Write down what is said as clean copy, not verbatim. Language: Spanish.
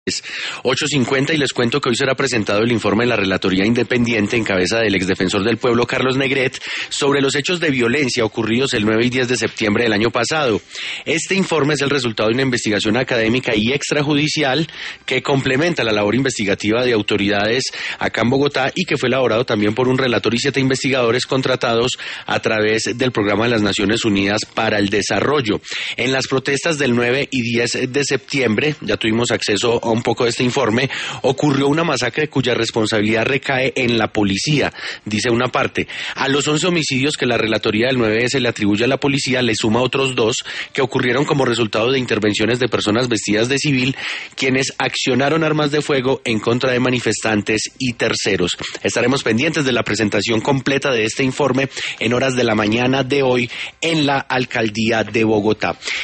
8:50 y les cuento que hoy será presentado el informe de la Relatoría Independiente en cabeza del exdefensor del pueblo Carlos Negret sobre los hechos de violencia ocurridos el 9 y 10 de septiembre del año pasado. Este informe es el resultado de una investigación académica y extrajudicial que complementa la labor investigativa de autoridades acá en Bogotá y que fue elaborado también por un relator y 7 investigadores contratados a través del Programa de las Naciones Unidas para el Desarrollo. En las protestas del 9 y 10 de septiembre, ya tuvimos acceso a un poco de este informe, ocurrió una masacre cuya responsabilidad recae en la policía, dice una parte. A los 11 homicidios que la relatoría del 9S le atribuye a la policía le suma otros 2 que ocurrieron como resultado de intervenciones de personas vestidas de civil, quienes accionaron armas de fuego en contra de manifestantes y terceros. Estaremos pendientes de la presentación completa de este informe en horas de la mañana de hoy en la Alcaldía de Bogotá.